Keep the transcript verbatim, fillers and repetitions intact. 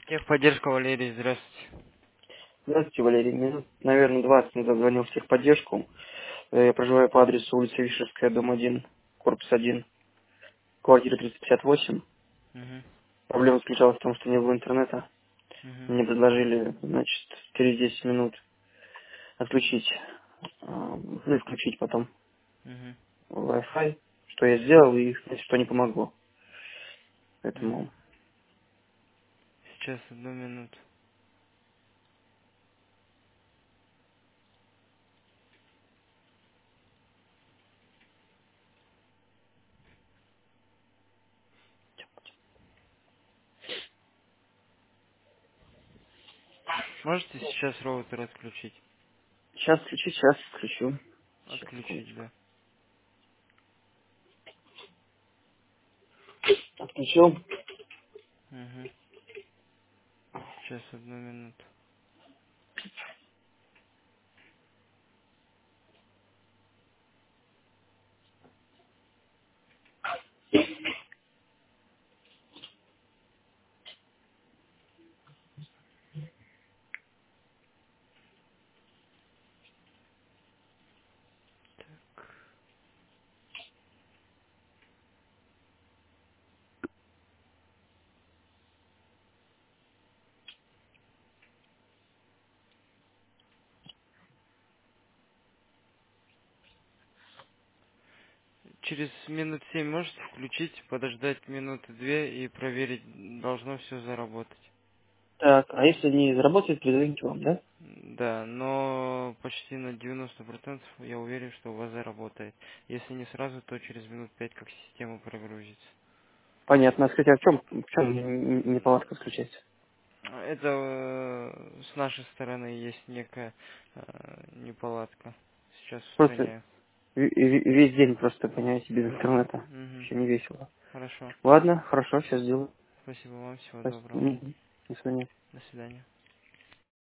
Техподдержка, Валерий, здравствуйте. Здравствуйте, Валерий. Минут, наверное, двадцать назад звонил в техподдержку. Э, Я проживаю по адресу улица Вишерская, дом один, корпус один, квартира триста пятьдесят восемь. Угу. Проблема заключалась в том, что не было интернета. Угу. Мне предложили, значит, через десять минут отключить, э, ну и включить потом Угу. Wi-Fi, что я сделал, и, значит, что не помогло. Угу. Поэтому Сейчас, одну минуту. Можете сейчас роутер отключить? сейчас включить, сейчас включу. Сейчас, Отключить, секундочку. да. Отключил. Угу. Сейчас, одну минуту. Через минут семь можете включить, подождать минуты две и проверить, должно все заработать. Так, а если не заработает, перезвоните вам, да? Да, но почти на девяносто процентов я уверен, что у вас заработает. Если не сразу, то через минут пять как система прогрузится. Понятно. А скажите, а в чем, в чем неполадка включается? Это э, с нашей стороны есть некая э, неполадка. Сейчас Просто устраняю. ве- ве- весь день просто, понимаете, без интернета. Угу. Вообще не весело. Хорошо. Ладно, хорошо, сейчас сделаю. Спасибо вам. Всего Спасибо. доброго. Мгм. До свидания. До свидания.